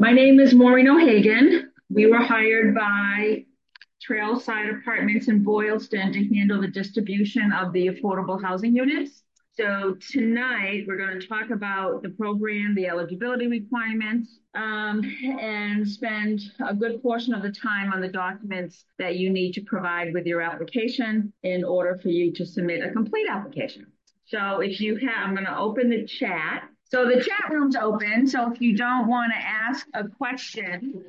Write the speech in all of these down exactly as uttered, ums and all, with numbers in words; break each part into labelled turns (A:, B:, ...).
A: My name is Maureen O'Hagan. We were hired by Trailside Apartments in Boylston to handle the distribution of the affordable housing units. So tonight, we're going to talk about the program, the eligibility requirements, um, and spend a good portion of the time on the documents that you need to provide with your application in order for you to submit a complete application. So if you have, I'm going to open the chat. So the chat room's open. So if you don't want to ask a question,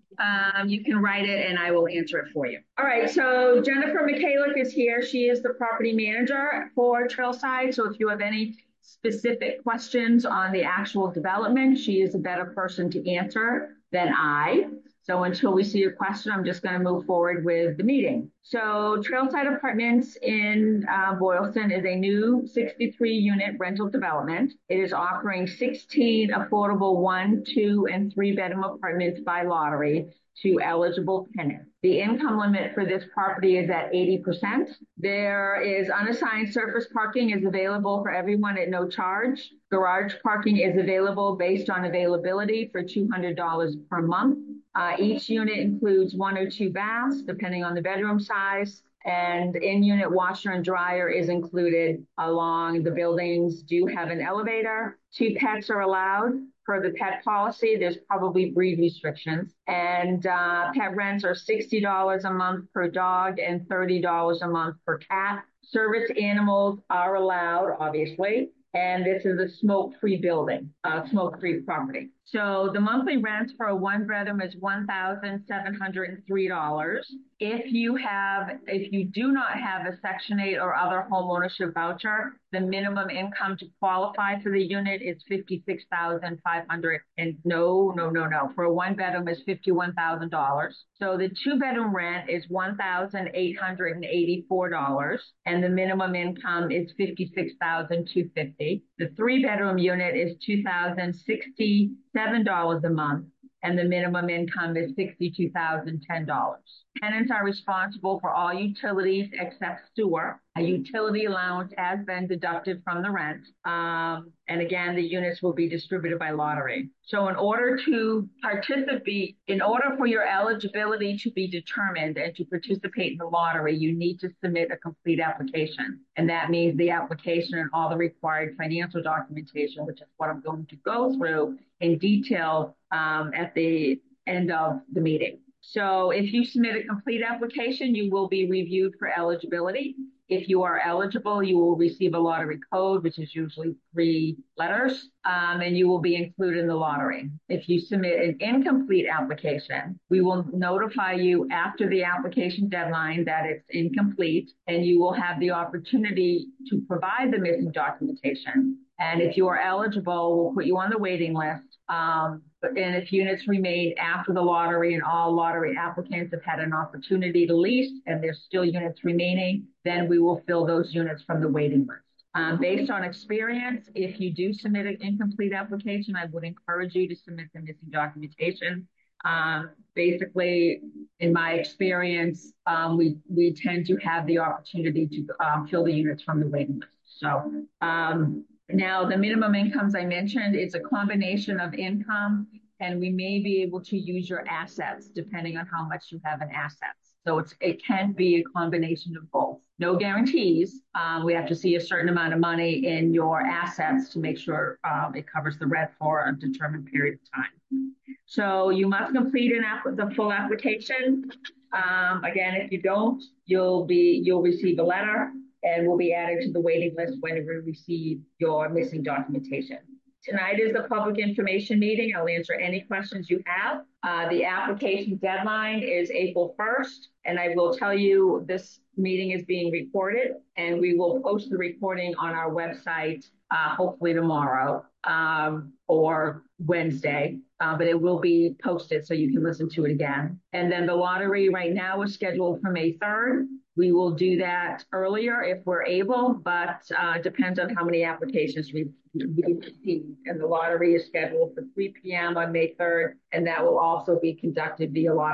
A: um, you can write it and I will answer it for you. All right, so Jennifer Mikhalik is here. She is the property manager for Trailside. So if you have any specific questions on the actual development, she is a better person to answer than I. So until we see your question, I'm just going to move forward with the meeting. So Trailside Apartments in uh, Boylston is a new sixty-three unit rental development. It is offering sixteen affordable one, two, and three bedroom apartments by lottery to eligible tenants. The income limit for this property is at eighty percent. There is unassigned surface parking is available for everyone at no charge. Garage parking is available based on availability for two hundred dollars per month. Uh, each unit includes one or two baths, depending on the bedroom size, and in-unit washer and dryer is included along the buildings do have an elevator. Two pets are allowed. Per the pet policy, there's probably breed restrictions. And uh, pet rents are sixty dollars a month per dog and thirty dollars a month per cat. Service animals are allowed, obviously. And this is a smoke-free building, uh, smoke-free property. So the monthly rent for a one bedroom is one thousand seven hundred three dollars. If you have, if you do not have a Section eight or other home ownership voucher, the minimum income to qualify for the unit is fifty-six thousand five hundred dollars. And no, no, no, no. For a one bedroom is fifty-one thousand dollars. So the two bedroom rent is one thousand eight hundred eighty-four dollars. And the minimum income is fifty-six thousand two hundred fifty dollars. The three bedroom unit is two thousand sixty-seven dollars a month, and the minimum income is sixty-two thousand ten dollars. Tenants are responsible for all utilities except sewer. A utility allowance has been deducted from the rent. Um, and again, the units will be distributed by lottery. So in order to participate, in order for your eligibility to be determined and to participate in the lottery, you need to submit a complete application. And that means the application and all the required financial documentation, which is what I'm going to go through in detail um, at the end of the meeting. So if you submit a complete application, you will be reviewed for eligibility. If you are eligible, you will receive a lottery code, which is usually three letters, um, and you will be included in the lottery. If you submit an incomplete application, we will notify you after the application deadline that it's incomplete, and you will have the opportunity to provide the missing documentation. And if you are eligible, we'll put you on the waiting list. Um, and if units remain after the lottery and all lottery applicants have had an opportunity to lease and there's still units remaining, then we will fill those units from the waiting list. Um, based on experience, if you do submit an incomplete application, I would encourage you to submit the missing documentation. Um, basically, in my experience, um, we, we tend to have the opportunity to um, fill the units from the waiting list. So, um, now, the minimum incomes I mentioned, it's a combination of income, and we may be able to use your assets depending on how much you have in assets. So it's, it can be a combination of both. No guarantees. Um, we have to see a certain amount of money in your assets to make sure um, it covers the rent for a determined period of time. So you must complete an app the full application. Um, again, if you don't, you'll be you'll receive a letter and will be added to the waiting list when you receive your missing documentation. Tonight is the public information meeting. I'll answer any questions you have. Uh, the application deadline is April first, and I will tell you this meeting is being recorded, and we will post the recording on our website uh, hopefully tomorrow um, or Wednesday, uh, but it will be posted so you can listen to it again. And then the lottery right now is scheduled for May third. We will do that earlier if we're able, but uh, depends on how many applications we receive. And the lottery is scheduled for three p m on May third, and that will also be conducted via lottery.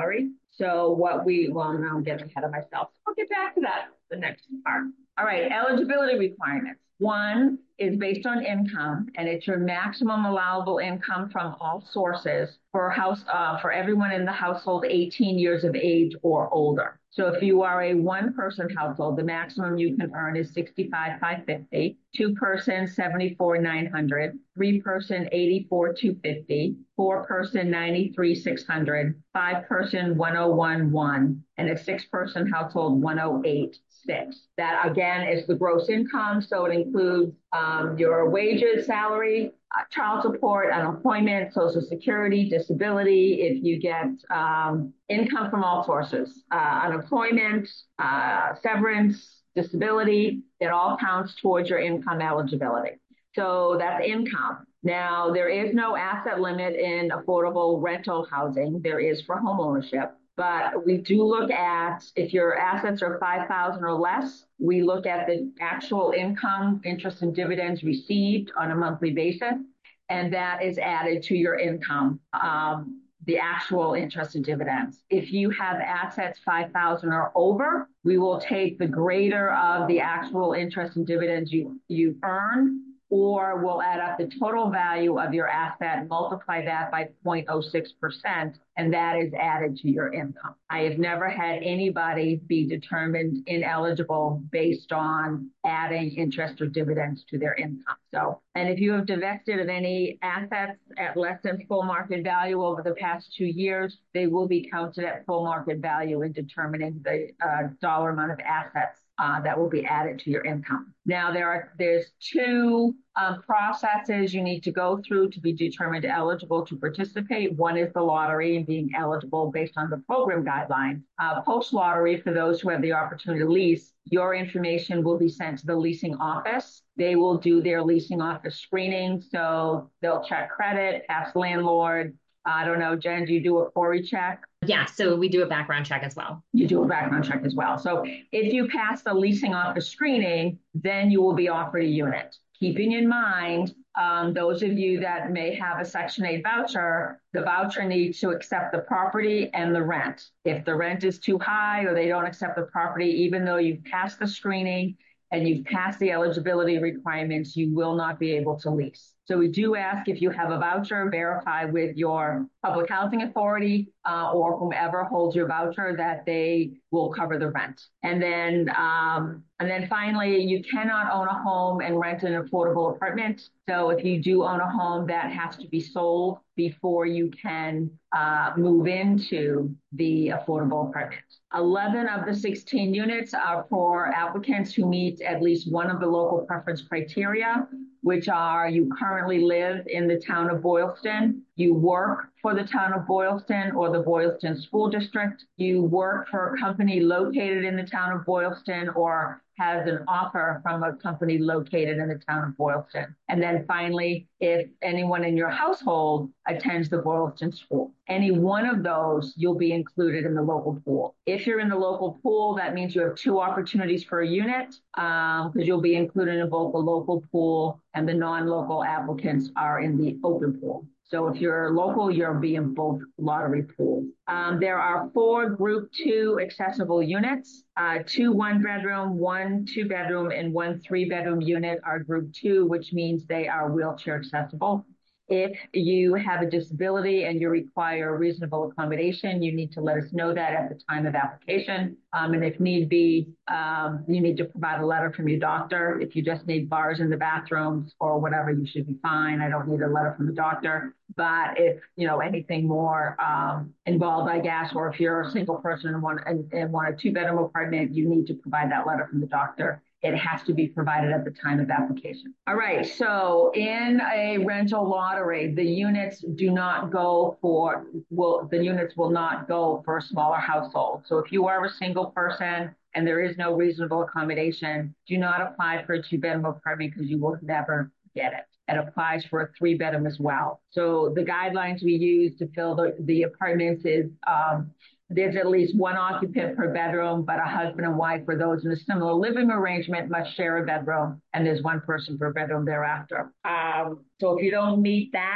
A: So what we, well, now I'm getting ahead of myself. I'll get back to that, the next part. All right, eligibility requirements. One is based on income, and it's your maximum allowable income from all sources for house uh, for everyone in the household eighteen years of age or older. So if you are a one-person household, the maximum you can earn is sixty-five thousand five hundred fifty, two-person seventy-four thousand nine hundred, three-person eighty-four thousand two hundred fifty, four-person ninety-three thousand six hundred, five-person one hundred one thousand one hundred, and a six-person household one hundred eight thousand six. That again is the gross income, so it includes um, your wages, salary, uh, child support, unemployment, social security, disability. If you get um, income from all sources, uh, unemployment, uh, severance, disability, it all counts towards your income eligibility. So that's income. Now, there is no asset limit in affordable rental housing. There is for home ownership. But we do look at, if your assets are five thousand or less, we look at the actual income, interest and dividends received on a monthly basis, and that is added to your income, um, the actual interest and dividends. If you have assets five thousand or over, we will take the greater of the actual interest and dividends you, you earn, or we'll add up the total value of your asset, multiply that by zero point zero six percent, and that is added to your income. I have never had anybody be determined ineligible based on adding interest or dividends to their income. So, and if you have divested of any assets at less than full market value over the past two years, they will be counted at full market value in determining the uh, dollar amount of assets Uh, that will be added to your income. Now there are there's two um, processes you need to go through to be determined eligible to participate. One is the lottery and being eligible based on the program guidelines. Uh, Post lottery, for those who have the opportunity to lease, your information will be sent to the leasing office. They will do their leasing office screening, so they'll check credit, ask landlord. I don't know, Jen, do you do a Corey check?
B: Yeah, so we do a background check as well.
A: You do a background check as well. So if you pass the leasing office screening, then you will be offered a unit. Keeping in mind, um, those of you that may have a Section eight voucher, the voucher needs to accept the property and the rent. If the rent is too high or they don't accept the property, even though you've passed the screening and you've passed the eligibility requirements, you will not be able to lease. So we do ask, if you have a voucher, verify with your public housing authority uh, or whomever holds your voucher that they will cover the rent. And then, um, and then finally, you cannot own a home and rent an affordable apartment. So if you do own a home, that has to be sold before you can uh, move into the affordable apartment. eleven of the sixteen units are for applicants who meet at least one of the local preference criteria, which are you currently live in the town of Boylston, you work for the town of Boylston or the Boylston School District, you work for a company located in the town of Boylston or has an offer from a company located in the town of Boylston. And then finally, if anyone in your household attends the Boylston School, any one of those, you'll be included in the local pool. If you're in the local pool, that means you have two opportunities for a unit because um, you'll be included in both the local pool and the non-local applicants are in the open pool. So if you're local, you'll be in both lottery pools. Um, there are four group two accessible units. Uh, two one bedroom, one two bedroom, and one three bedroom unit are group two, which means they are wheelchair accessible. If you have a disability and you require reasonable accommodation, you need to let us know that at the time of application. Um, and if need be, um, you need to provide a letter from your doctor. If you just need bars in the bathrooms or whatever, you should be fine. I don't need a letter from the doctor. But if, you know, anything more um, involved, I guess, or if you're a single person and want, and, and want a two-bedroom apartment, you need to provide that letter from the doctor. It has to be provided at the time of application. All right, so in a rental lottery, the units do not go for, will the units will not go for a smaller household. So if you are a single person and there is no reasonable accommodation, do not apply for a two-bedroom apartment because you will never get it. It applies for a three bedroom as well. So the guidelines we use to fill the, the apartments is um, there's at least one occupant per bedroom, but a husband and wife or those in a similar living arrangement must share a bedroom, and there's one person per bedroom thereafter. Um, so if you don't meet that,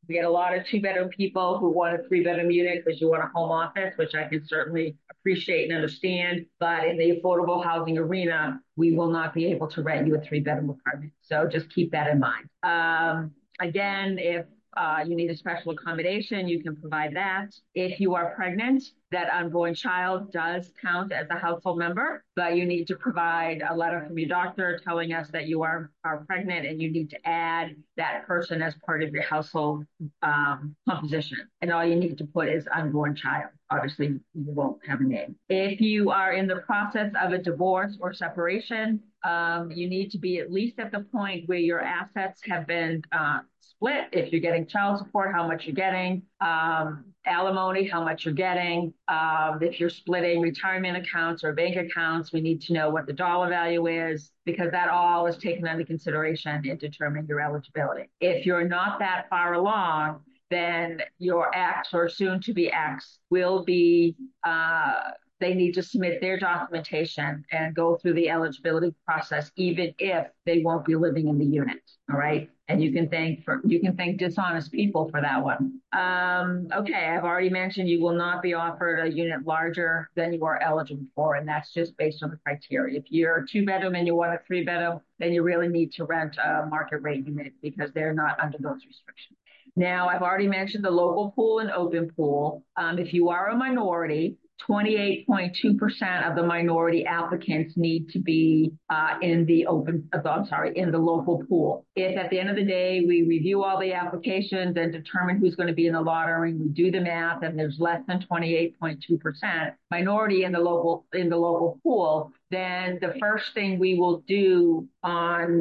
A: We get a lot of two-bedroom people who want a three-bedroom unit because you want a home office, which I can certainly appreciate and understand. But in the affordable housing arena, we will not be able to rent you a three-bedroom apartment. So just keep that in mind. Um, again, if uh, you need a special accommodation, you can provide that. If you are pregnant, that unborn child does count as a household member, but you need to provide a letter from your doctor telling us that you are, are pregnant, and you need to add that person as part of your household um, composition. And all you need to put is unborn child. Obviously, you won't have a name. If you are in the process of a divorce or separation, um, you need to be at least at the point where your assets have been uh, split. If you're getting child support, how much you're getting, um, alimony, how much you're getting. Um, if you're splitting retirement accounts or bank accounts, we need to know what the dollar value is, because that all is taken into consideration in determining your eligibility. If you're not that far along, then your ex or soon to be ex will be, uh, they need to submit their documentation and go through the eligibility process, even if they won't be living in the unit. All right. And you can thank for you can thank dishonest people for that one. Um, okay, I've already mentioned you will not be offered a unit larger than you are eligible for, and that's just based on the criteria. If you're a two bedroom and you want a three bedroom, then you really need to rent a market rate unit because they're not under those restrictions. Now, I've already mentioned the local pool and open pool. Um, if you are a minority, twenty-eight point two percent of the minority applicants need to be uh, in the open, uh, I'm sorry, in the local pool. If at the end of the day, we review all the applications and determine who's going to be in the lottery, we do the math, and there's less than twenty-eight point two percent minority in the local, in the local pool, then the first thing we will do on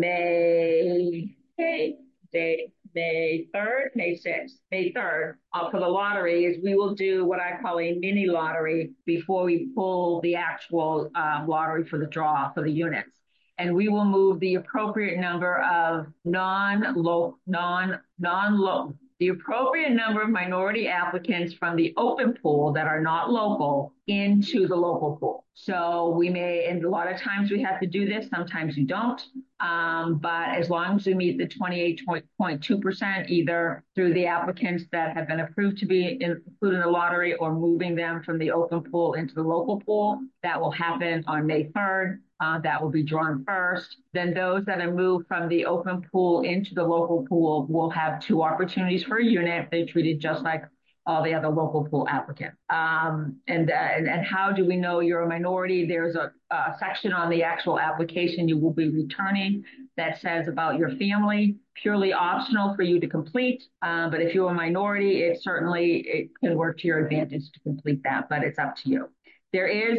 A: May, May, May, May third, May sixth, May third, uh, for the lottery is we will do what I call a mini lottery before we pull the actual um, lottery for the draw for the units. And we will move the appropriate number of non-low, non, non-low, the appropriate number of minority applicants from the open pool that are not local into the local pool. So we may, and a lot of times we have to do this, sometimes you don't. Um, but as long as we meet the twenty-eight point two percent, either through the applicants that have been approved to be included in the lottery or moving them from the open pool into the local pool, that will happen on May third. Uh, that will be drawn first. Then those that are moved from the open pool into the local pool will have two opportunities for a unit. They're treated just like all the other local pool applicants. Um, and, uh, and, and how do we know you're a minority? There's a, a section on the actual application you will be returning that says about your family, purely optional for you to complete. Um, but if you're a minority, it certainly it can work to your advantage to complete that, but it's up to you. There is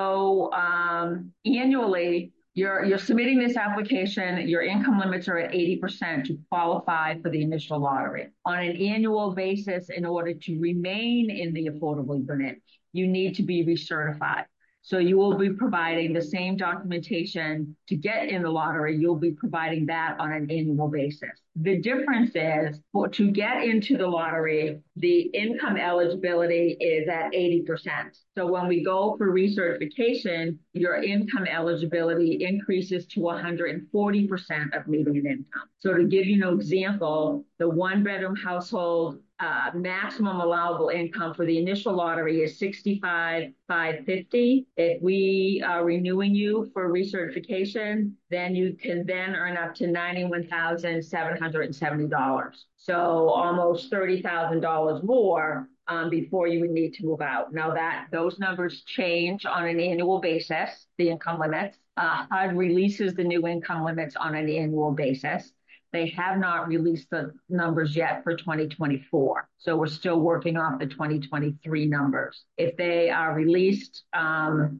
A: no um, annually, you're, you're submitting this application, your income limits are at eighty percent to qualify for the initial lottery. On an annual basis, in order to remain in the affordable unit, you need to be recertified. So you will be providing the same documentation to get in the lottery. You'll be providing that on an annual basis. The difference is for to get into the lottery, the income eligibility is at eighty percent. So when we go for recertification, your income eligibility increases to one hundred forty percent of median income. So to give you an example, the one bedroom household Uh, maximum allowable income for the initial lottery is sixty-five thousand five hundred fifty dollars. If we are renewing you for recertification, then you can then earn up to ninety-one thousand seven hundred seventy dollars. So almost thirty thousand dollars more um, before you would need to move out. Now that those numbers change on an annual basis, the income limits. Uh, H U D releases the new income limits on an annual basis. They have not released the numbers yet for twenty twenty-four. So we're still working off the twenty twenty-three numbers. If they are released um,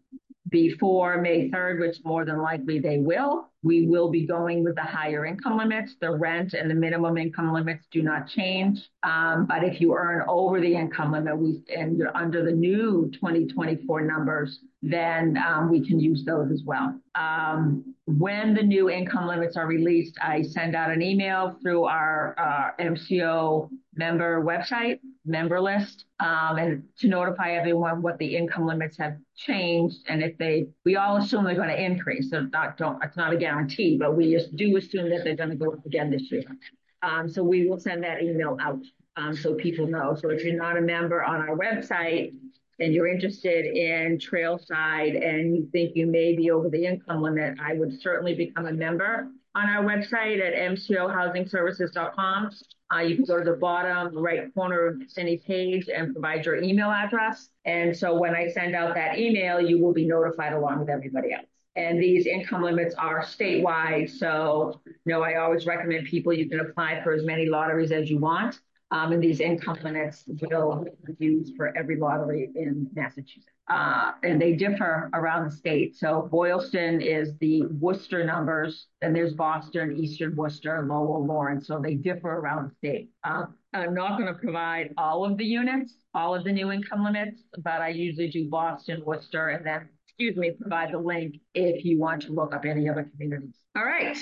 A: before May third, which more than likely they will, we will be going with the higher income limits. The rent and the minimum income limits do not change. Um, but if you earn over the income limit we, and you're under the new twenty twenty-four numbers, then um, we can use those as well. Um, when the new income limits are released, I send out an email through our uh, M C O member website, member list, um, and to notify everyone what the income limits have changed. And if they, we all assume they're going to increase. So not, don't, it's not a guarantee, but we just do assume that they're going to go up again this year. Um, so we will send that email out. um, so people know. So if you're not a member on our website and you're interested in Trailside and you think you may be over the income limit, I would certainly become a member on our website at m c o housing services dot com. Uh, you can go to the bottom right corner of any page and provide your email address. And so when I send out that email, you will be notified along with everybody else. And these income limits are statewide. So, you know, I always recommend people, you can apply for as many lotteries as you want. Um, and these income limits will be used for every lottery in Massachusetts. Uh, and they differ around the state. So Boylston is the Worcester numbers, and there's Boston, Eastern Worcester, Lowell, Lawrence. So they differ around the state. Uh, I'm not going to provide all of the units, all of the new income limits, but I usually do Boston, Worcester, and then, excuse me, provide the link if you want to look up any other communities. All right.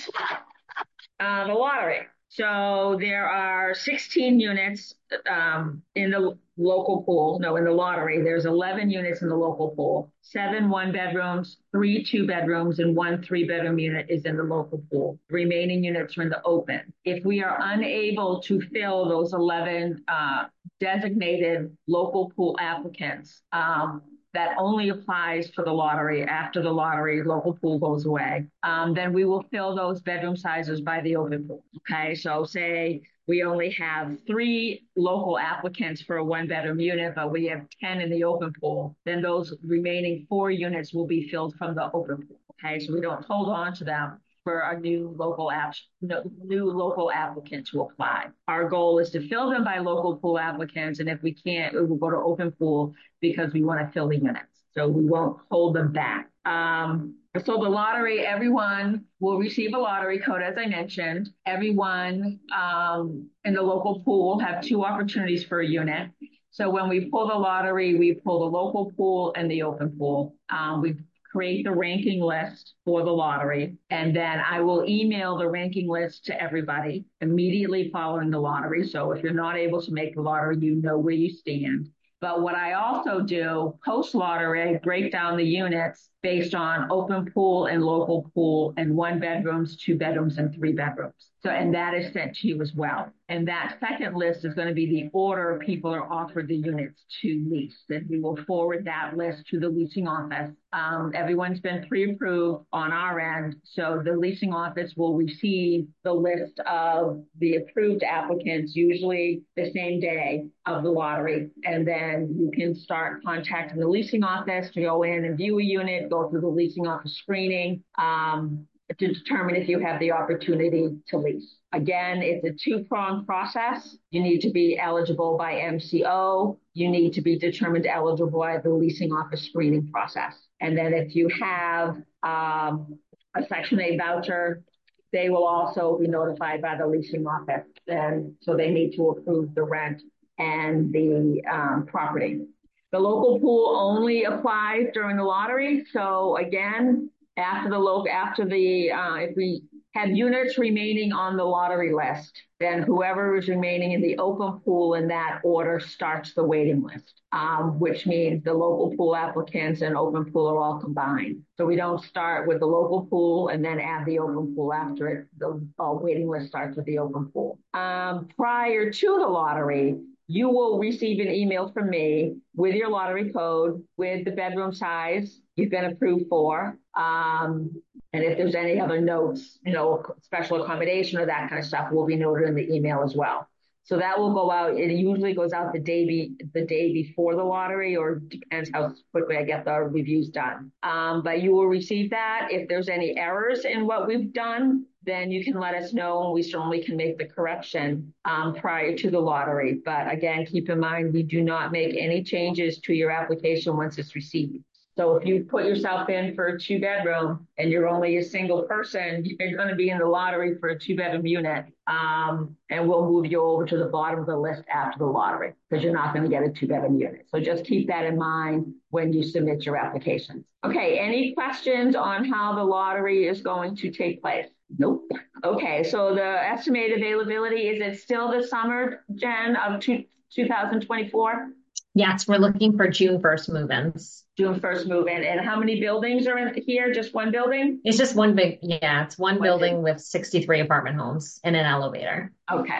A: Uh, the lottery. So there are sixteen units um, in the local pool. No, in the lottery, there's eleven units in the local pool. Seven one bedrooms, three two bedrooms, and one three bedroom unit is in the local pool. The remaining units are in the open. If we are unable to fill those eleven uh, designated local pool applicants, um, that only applies for the lottery. After the lottery, local pool goes away. Um, then we will fill those bedroom sizes by the open pool. Okay, so say we only have three local applicants for a one bedroom unit, but we have ten in the open pool. Then those remaining four units will be filled from the open pool. Okay, so we don't hold on to them for a new local app, new local applicant to apply. Our goal is to fill them by local pool applicants, and if we can't, we will go to open pool because we want to fill the units. So we won't hold them back. Um, so the lottery, everyone will receive a lottery code, as I mentioned. Everyone um, in the local pool have two opportunities for a unit. So when we pull the lottery, we pull the local pool and the open pool. Um, we create the ranking list for the lottery, and then I will email the ranking list to everybody immediately following the lottery. So if you're not able to make the lottery, you know where you stand. But what I also do post-lottery, I break down the units based on open pool and local pool and one bedrooms, two bedrooms, and three bedrooms. So, and that is sent to you as well. And that second list is going to be the order people are offered the units to lease. Then we will forward that list to the leasing office. Um, everyone's been pre-approved on our end. So the leasing office will receive the list of the approved applicants, usually the same day of the lottery. And then you can start contacting the leasing office to go in and view a unit, go through the leasing office screening, um, to determine if you have the opportunity to lease. Again, it's a two-pronged process. You need to be eligible by M C O. You need to be determined eligible by the leasing office screening process. And then if you have um, a Section eight voucher, they will also be notified by the leasing office. And so they need to approve the rent and the um, property. The local pool only applies during the lottery. So again, after the local, after the, uh, if we have units remaining on the lottery list, then whoever is remaining in the open pool in that order starts the waiting list, um, which means the local pool applicants and open pool are all combined. So we don't start with the local pool and then add the open pool after it. The uh, waiting list starts with the open pool. Um, prior to the lottery, you will receive an email from me with your lottery code, with the bedroom size you've been approved for. Um, and if there's any other notes, you know, special accommodation or that kind of stuff will be noted in the email as well. So that will go out. It usually goes out the day be, the day before the lottery, or depends how quickly I get the reviews done. Um, but you will receive that. If there's any errors in what we've done, then you can let us know, and we certainly can make the correction um, prior to the lottery. But again, keep in mind, we do not make any changes to your application once it's received. So if you put yourself in for a two bedroom and you're only a single person, you're going to be in the lottery for a two bedroom unit. Um, and we'll move you over to the bottom of the list after the lottery because you're not going to get a two bedroom unit. So just keep that in mind when you submit your applications. Okay, any questions on how the lottery is going to take place? Nope. Okay, so the estimated availability, is it still the summer, Jen, of two, twenty twenty-four?
B: Yes, we're looking for June first move-ins.
A: June first move-in. And how many buildings are in here? Just one building?
B: It's just one big, yeah, it's one, one building big. With sixty-three apartment homes and an elevator.
A: Okay.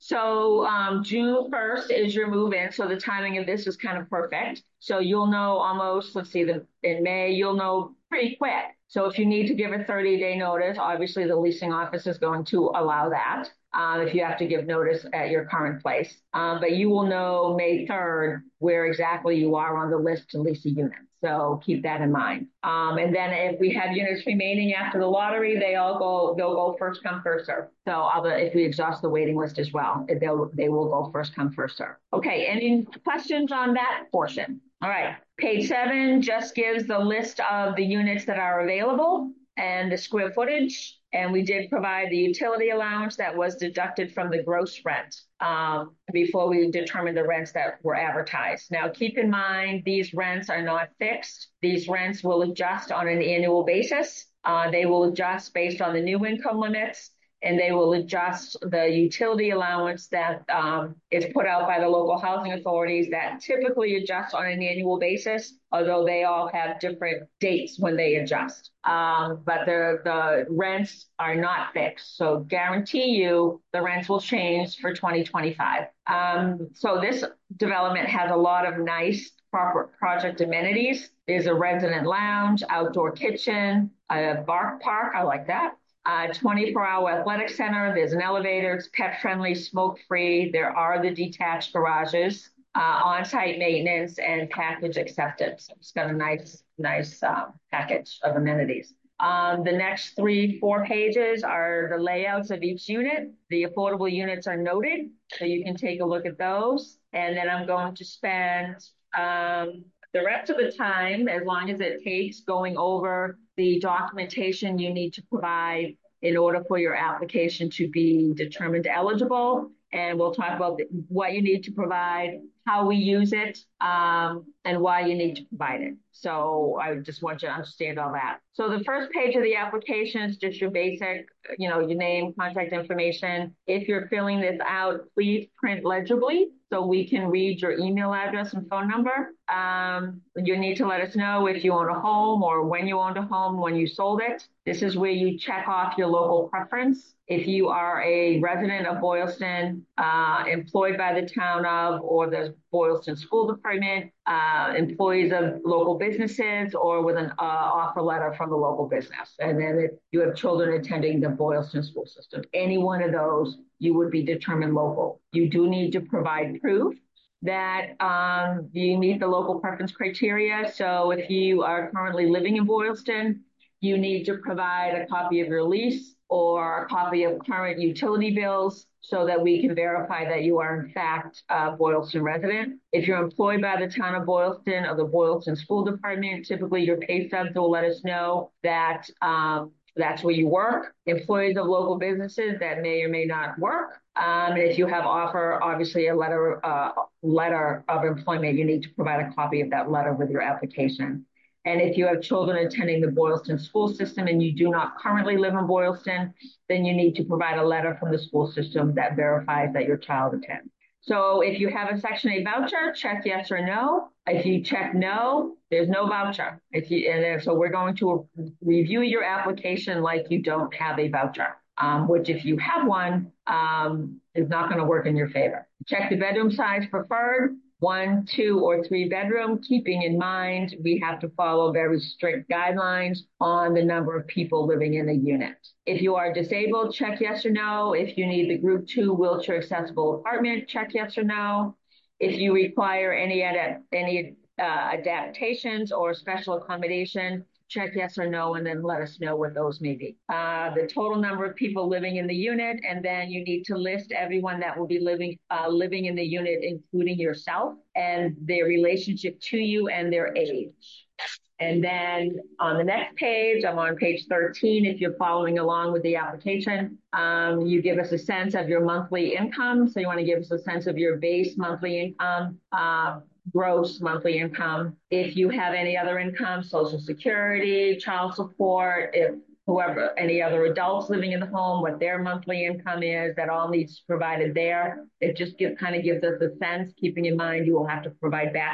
A: So um, June first is your move in. So the timing of this is kind of perfect. So you'll know almost, let's see, the, in May, you'll know pretty quick. So if you need to give a thirty day notice, obviously the leasing office is going to allow that. Uh, if you have to give notice at your current place. Um, but you will know May third where exactly you are on the list to lease a unit. So keep that in mind. Um, and then if we have units remaining after the lottery, they all go, they'll go first come, first serve. So other, if we exhaust the waiting list as well, they'll, they will go first come, first serve. Okay, any questions on that portion? All right, page seven just gives the list of the units that are available and the square footage. And we did provide the utility allowance that was deducted from the gross rent um, before we determined the rents that were advertised. Now, keep in mind, these rents are not fixed. These rents will adjust on an annual basis. Uh, they will adjust based on the new income limits, and they will adjust the utility allowance that um, is put out by the local housing authorities that typically adjust on an annual basis, although they all have different dates when they adjust. Um, but the, the rents are not fixed. So guarantee you the rents will change for twenty twenty-five. Um, so this development has a lot of nice proper project amenities. There's a resident lounge, outdoor kitchen, a bark park. I like that. Uh, twenty-four hour athletic center. There's an elevator. It's pet friendly, smoke free. There are the detached garages, uh, on-site maintenance, and package acceptance. It's got a nice, nice uh, package of amenities. Um, the next three, four pages are the layouts of each unit. The affordable units are noted, so you can take a look at those. And then I'm going to spend um, the rest of the time, as long as it takes, going over the documentation you need to provide in order for your application to be determined eligible. And we'll talk about what you need to provide, how we use it, um, and why you need to provide it. So I just want you to understand all that. So the first page of the application is just your basic, you know, your name, contact information. If you're filling this out, please print legibly so we can read your email address and phone number. Um, you need to let us know if you own a home or when you owned a home, when you sold it. This is where you check off your local preference. If you are a resident of Boylston, uh, employed by the town of or the Boylston School Department, uh, employees of local businesses, or with an uh, offer letter from the local business. And then if you have children attending the Boylston school system, any one of those, you would be determined local. You do need to provide proof that um, you meet the local preference criteria. So if you are currently living in Boylston, you need to provide a copy of your lease or a copy of current utility bills so that we can verify that you are in fact a Boylston resident. If you're employed by the town of Boylston or the Boylston School Department, typically your pay stubs will let us know that um, that's where you work. Employees of local businesses that may or may not work. Um, and if you have offer, obviously a letter, uh, letter of employment, you need to provide a copy of that letter with your application. And if you have children attending the Boylston school system and you do not currently live in Boylston, then you need to provide a letter from the school system that verifies that your child attends. So if you have a Section eight voucher, check yes or no. If you check no, there's no voucher. If you, and so we're going to review your application like you don't have a voucher, um, which if you have one, um, is not going to work in your favor. Check the bedroom size preferred. One, two, or three bedroom, keeping in mind we have to follow very strict guidelines on the number of people living in a unit. If you are disabled, check yes or no. If you need the group two wheelchair accessible apartment, check yes or no. If you require any, adapt any uh, adaptations or special accommodation, check yes or no, and then let us know what those may be. Uh, the total number of people living in the unit, and then you need to list everyone that will be living uh, living in the unit, including yourself, and their relationship to you and their age. And then on the next page, I'm on page thirteen, if you're following along with the application, um, you give us a sense of your monthly income. So you want to give us a sense of your base monthly income, uh, gross monthly income. If you have any other income, Social Security, child support, if whoever, any other adults living in the home, what their monthly income is, that all needs provided there. It just give, kind of gives us a sense, keeping in mind you will have to provide backup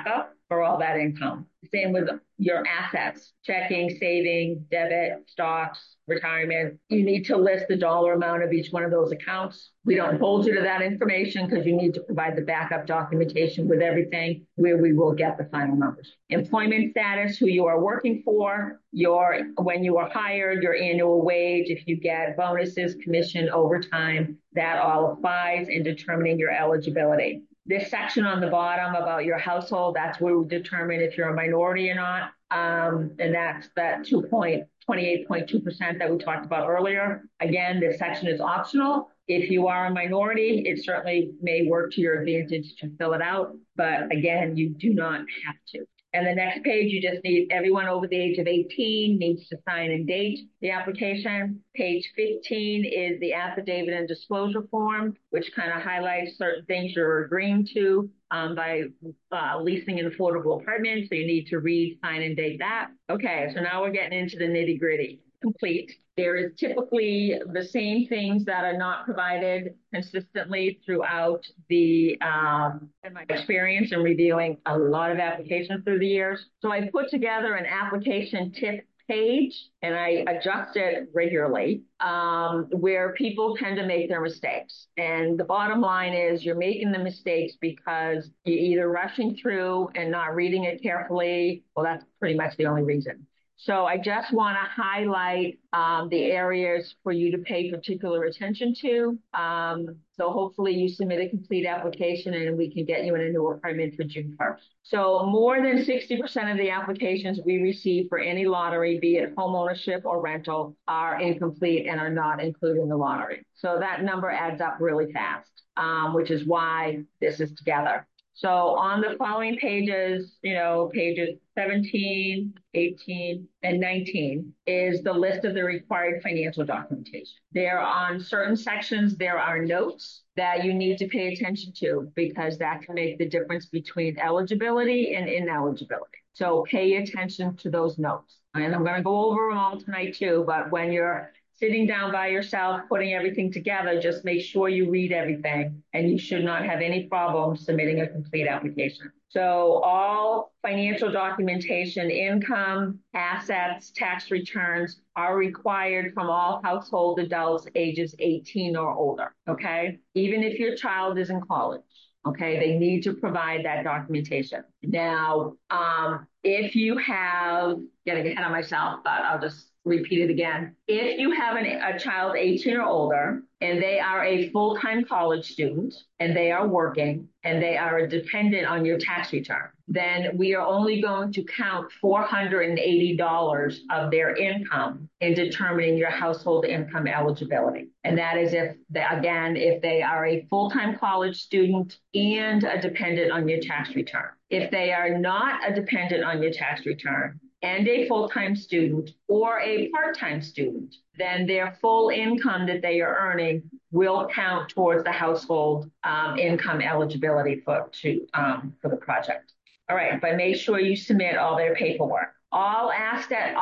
A: for all that income. Same with your assets, checking, saving, debit, stocks, retirement. You need to list the dollar amount of each one of those accounts. We don't hold you to that information because you need to provide the backup documentation with everything where we will get the final numbers. Employment status, who you are working for, your when you are hired, your annual wage, if you get bonuses, commission, overtime, that all applies in determining your eligibility. This section on the bottom about your household, that's where we determine if you're a minority or not. Um, and that's that two point two eight point two percent that we talked about earlier. Again, this section is optional. If you are a minority, it certainly may work to your advantage to fill it out. But again, you do not have to. And the next page, you just need everyone over the age of eighteen needs to sign and date the application. Page fifteen is the affidavit and disclosure form, which kind of highlights certain things you're agreeing to um, by uh, leasing an affordable apartment. So you need to read, sign, and date that. Okay, so now we're getting into the nitty gritty. Complete. There is typically the same things that are not provided consistently throughout the, um, in my experience in reviewing a lot of applications through the years. So I put together an application tip page and I adjust it regularly um, where people tend to make their mistakes. And the bottom line is you're making the mistakes because you're either rushing through and not reading it carefully. Well, that's pretty much the only reason. So I just want to highlight um, the areas for you to pay particular attention to. Um, so hopefully you submit a complete application and we can get you in a new apartment for June first. So more than sixty percent of the applications we receive for any lottery, be it home ownership or rental, are incomplete and are not included in the lottery. So that number adds up really fast, um, which is why this is together. So on the following pages, you know, pages seventeen, eighteen, and nineteen is the list of the required financial documentation. There on certain sections, there are notes that you need to pay attention to because that can make the difference between eligibility and ineligibility. So pay attention to those notes. And I'm going to go over them all tonight too, but when you're sitting down by yourself, putting everything together, just make sure you read everything and you should not have any problem submitting a complete application. So all financial documentation, income, assets, tax returns are required from all household adults ages eighteen or older, okay? Even if your child is in college. Okay, they need to provide that documentation. Now, um, if you have, getting ahead of myself, but I'll just repeat it again. If you have an, a child eighteen or older and they are a full-time college student and they are working and they are a dependent on your tax return, then we are only going to count four hundred eighty dollars of their income in determining your household income eligibility. And that is if, they, again, if they are a full-time college student and a dependent on your tax return. If they are not a dependent on your tax return and a full-time student or a part-time student, then their full income that they are earning will count towards the household um, income eligibility for, to, um, for the project. All right, but make sure you submit all their paperwork. All asset,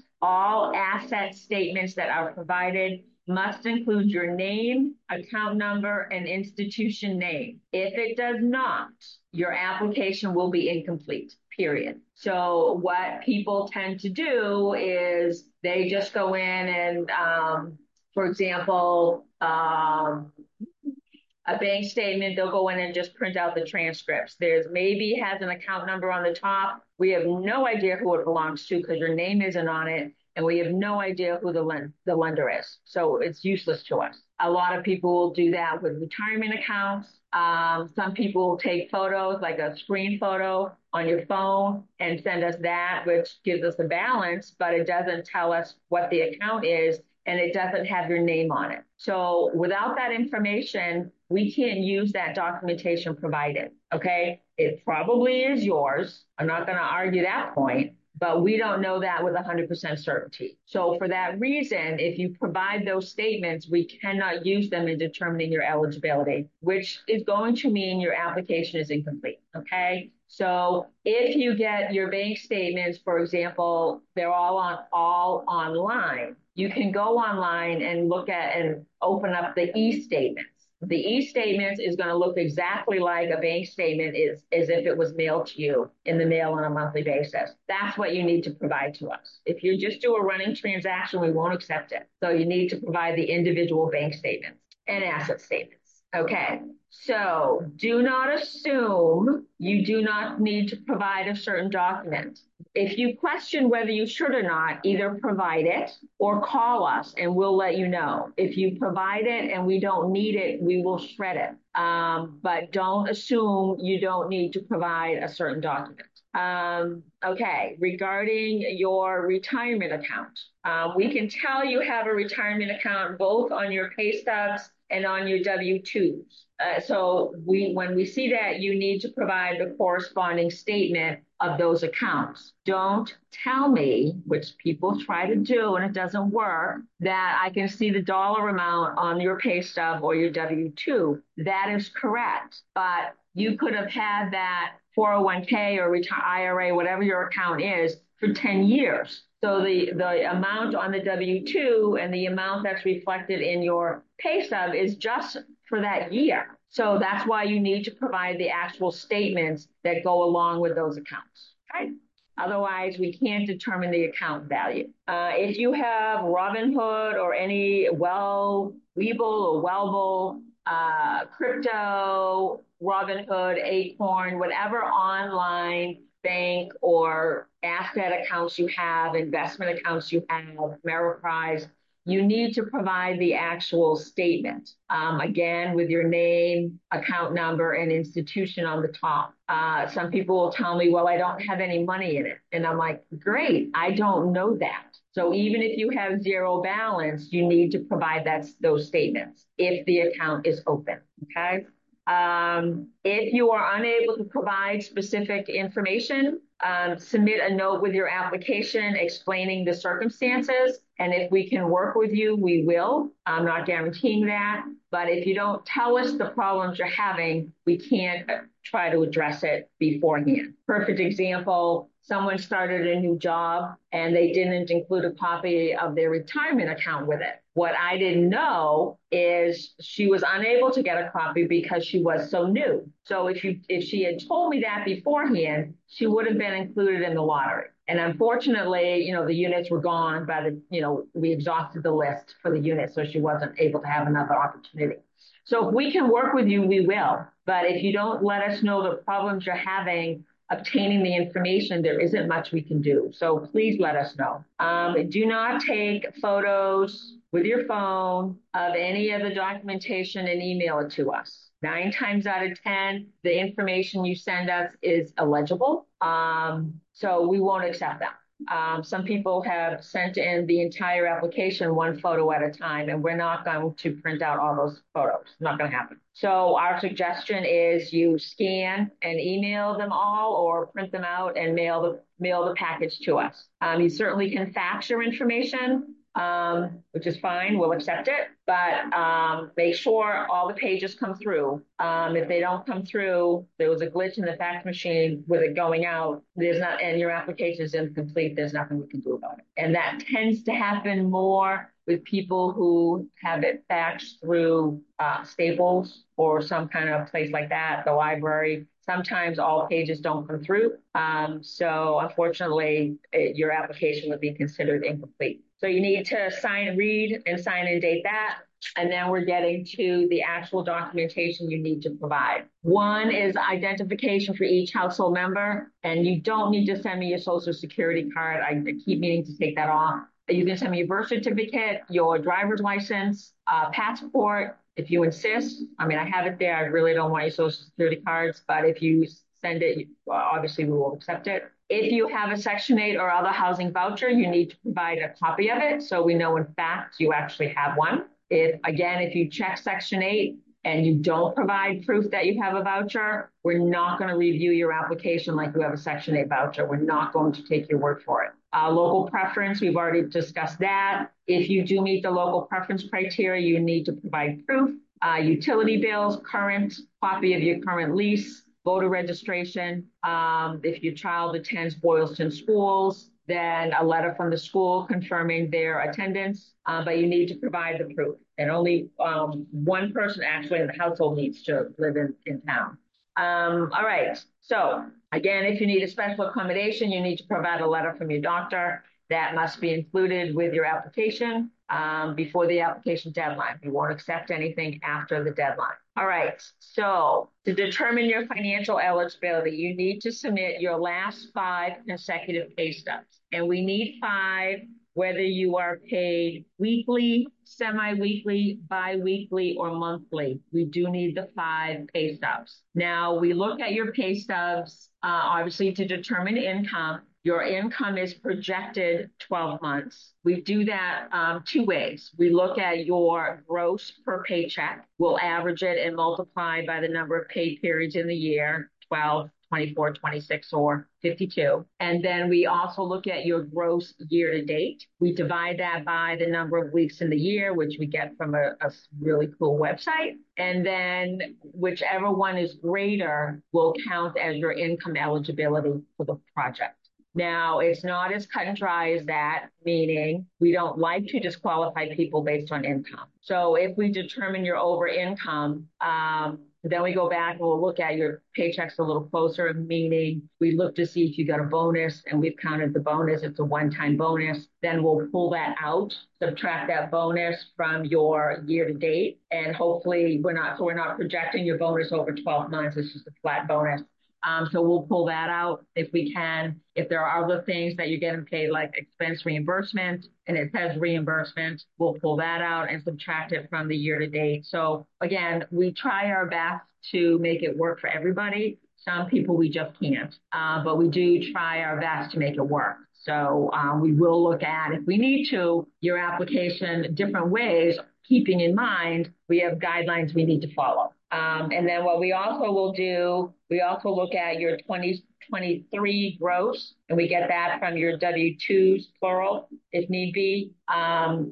A: all asset statements that are provided must include your name, account number, and institution name. If it does not, your application will be incomplete, period. So what people tend to do is they just go in and, um, for example, um, a bank statement, they'll go in and just print out the transcripts. There's maybe has an account number on the top. We have no idea who it belongs to because your name isn't on it. And we have no idea who the, lend, the lender is. So it's useless to us. A lot of people will do that with retirement accounts. Um, some people will take photos, like a screen photo on your phone and send us that, which gives us a balance, but it doesn't tell us what the account is and it doesn't have your name on it. So without that information, we can't use that documentation provided, okay? It probably is yours. I'm not gonna argue that point, but we don't know that with one hundred percent certainty. So for that reason, if you provide those statements, we cannot use them in determining your eligibility, which is going to mean your application is incomplete, okay? So if you get your bank statements, for example, they're all on all online, you can go online and look at and open up the e-statements. The e-statement is going to look exactly like a bank statement is, as if it was mailed to you in the mail on a monthly basis. That's what you need to provide to us. If you just do a running transaction, we won't accept it. So you need to provide the individual bank statements and asset statements. Okay, so do not assume you do not need to provide a certain document. If you question whether you should or not, either provide it or call us and we'll let you know. If you provide it and we don't need it, we will shred it. Um, but don't assume you don't need to provide a certain document. Um, okay, regarding your retirement account, um, we can tell you have a retirement account both on your pay stubs and on your W twos. Uh, so we, when we see that, you need to provide the corresponding statement of those accounts. Don't tell me, which people try to do and it doesn't work, that I can see the dollar amount on your pay stub or your W two. That is correct, but you could have had that four oh one k or I R A, whatever your account is, for ten years. So the, the amount on the W two and the amount that's reflected in your pay stub is just for that year. So that's why you need to provide the actual statements that go along with those accounts. Okay? Otherwise, we can't determine the account value. Uh, if you have Robinhood or any well, Webull or Wellbull, uh, crypto, Robinhood, Acorn, whatever online bank or asset accounts you have, investment accounts you have, Ameriprise, you need to provide the actual statement. Um, again, with your name, account number, and institution on the top. Uh, some people will tell me, well, I don't have any money in it. And I'm like, great, I don't know that. So even if you have zero balance, you need to provide that, those statements if the account is open, okay? Um, if you are unable to provide specific information, um, submit a note with your application explaining the circumstances. And if we can work with you, we will. I'm not guaranteeing that. But if you don't tell us the problems you're having, we can't try to address it beforehand. Perfect example, someone started a new job and they didn't include a copy of their retirement account with it. What I didn't know is she was unable to get a copy because she was so new. So if you if she had told me that beforehand, she would have been included in the lottery. And unfortunately, you know, the units were gone by the, you know, we exhausted the list for the units, so she wasn't able to have another opportunity. So if we can work with you, we will. But if you don't let us know the problems you're having obtaining the information, there isn't much we can do. So please let us know. Um, do not take photos with your phone of any of the documentation and email it to us. Nine times out of ten, the information you send us is illegible. Um, so we won't accept them. Um, some people have sent in the entire application one photo at a time, and we're not going to print out all those photos. Not going to happen. So our suggestion is you scan and email them all, or print them out and mail the mail the package to us. Um, you certainly can fax your information, um, which is fine. We'll accept it, but um, make sure all the pages come through. Um, if they don't come through, there was a glitch in the fax machine with it going out. There's not, and your application is incomplete. There's nothing we can do about it. And that tends to happen more with people who have it faxed through uh, Staples or some kind of place like that, the library. Sometimes all pages don't come through. Um, so unfortunately, it, your application would be considered incomplete. So you need to sign, read, and sign and date that. And then we're getting to the actual documentation you need to provide. One is identification for each household member. And you don't need to send me your social security card. I keep meaning to take that off. You can send me your birth certificate, your driver's license, uh, passport, if you insist. I mean, I have it there. I really don't want your social security cards, but if you send it, obviously we will accept it. If you have a Section eight or other housing voucher, you need to provide a copy of it so we know in fact you actually have one. If, again, if you check Section eight and you don't provide proof that you have a voucher, we're not going to review your application like you have a Section eight voucher. We're not going to take your word for it. Uh, local preference, we've already discussed that. If you do meet the local preference criteria, you need to provide proof, uh, utility bills, current copy of your current lease, voter registration. Um, if your child attends Boylston schools, then a letter from the school confirming their attendance, uh, but you need to provide the proof. And only um, one person actually in the household needs to live in, in town. Um, all right, so again, if you need a special accommodation, you need to provide a letter from your doctor. That must be included with your application um, before the application deadline. We won't accept anything after the deadline. All right, so to determine your financial eligibility, you need to submit your last five consecutive pay stubs. And we need five, whether you are paid weekly, semi-weekly, bi-weekly, or monthly. We do need the five pay stubs. Now, we look at your pay stubs, uh, obviously, to determine income. Your income is projected twelve months. We do that um, two ways. We look at your gross per paycheck. We'll average it and multiply by the number of paid periods in the year, twelve, twenty-four, twenty-six, or fifty-two. And then we also look at your gross year to date. We divide that by the number of weeks in the year, which we get from a, a really cool website. And then whichever one is greater will count as your income eligibility for the project. Now, it's not as cut and dry as that, meaning we don't like to disqualify people based on income. So if we determine you're over income, um, then we go back and we'll look at your paychecks a little closer, meaning we look to see if you got a bonus, and we've counted the bonus. It's a one-time bonus. Then we'll pull that out, subtract that bonus from your year to date. And hopefully we're not, so we're not projecting your bonus over twelve months. It's just a flat bonus. Um, so we'll pull that out if we can. If there are other things that you're getting paid, like expense reimbursement, and it says reimbursement, we'll pull that out and subtract it from the year to date. So again, we try our best to make it work for everybody. Some people we just can't, uh, but we do try our best to make it work. So um, we will look at, if we need to, your application different ways, keeping in mind we have guidelines we need to follow. Um, and then what we also will do, we also look at your twenty twenty-three gross, and we get that from your W twos, plural, if need be, um,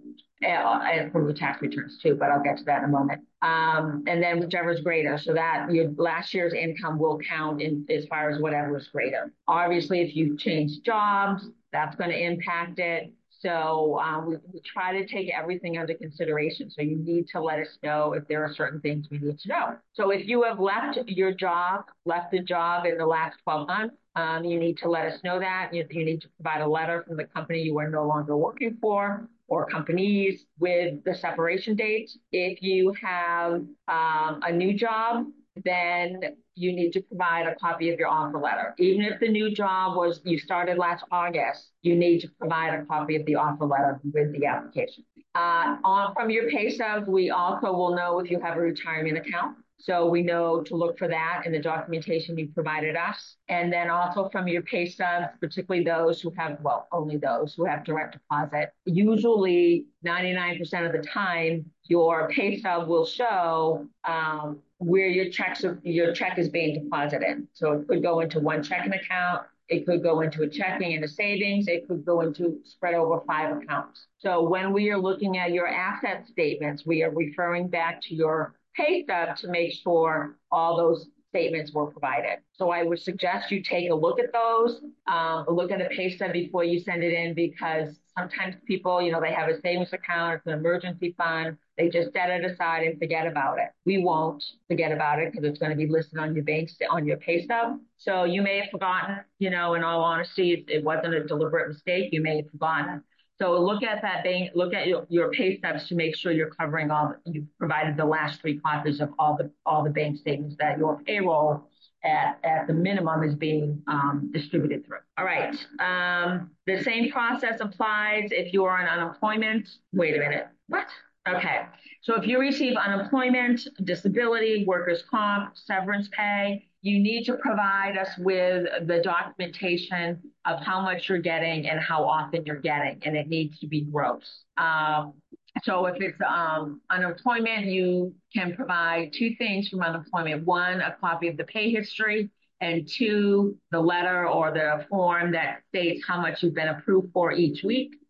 A: and from the tax returns too, but I'll get to that in a moment. Um, and then whichever is greater, so that your last year's income will count in as far as whatever is greater. Obviously, if you change jobs, that's going to impact it. So um, we, we try to take everything under consideration. So you need to let us know if there are certain things we need to know. So if you have left your job, left the job in the last twelve months, um, you need to let us know that. You, you need to provide a letter from the company you are no longer working for, or companies with the separation date. If you have um, a new job, then you need to provide a copy of your offer letter. Even if the new job was, you started last August, you need to provide a copy of the offer letter with the application. Uh, on, from your pay stubs, we also will know if you have a retirement account. So we know to look for that in the documentation you provided us. And then also from your pay stubs, particularly those who have, well, only those who have direct deposit. Usually ninety-nine percent of the time, your pay stub will show um, where your checks are, your check is being deposited. So it could go into one checking account. It could go into a checking and a savings. It could go into spread over five accounts. So when we are looking at your asset statements, we are referring back to your pay stub to make sure all those statements were provided. So I would suggest you take a look at those, um, look at a pay stub before you send it in, because sometimes people, you know, they have a savings account, it's an emergency fund, they just set it aside and forget about it. We won't forget about it because it's going to be listed on your bank, on your pay stub. So you may have forgotten, you know, in all honesty, it wasn't a deliberate mistake. You may have forgotten. So look at that bank, look at your, your pay stubs to make sure you're covering all, you've provided the last three copies of all the all the bank statements that your payroll at, at the minimum is being um, distributed through. All right. Um, the same process applies if you are on unemployment. Wait a minute. What? Okay. So if you receive unemployment, disability, workers' comp, severance pay, you need to provide us with the documentation of how much you're getting and how often you're getting, and it needs to be gross. Um, so if it's um, unemployment, you can provide two things from unemployment. One, a copy of the pay history, and two, the letter or the form that states how much you've been approved for each week.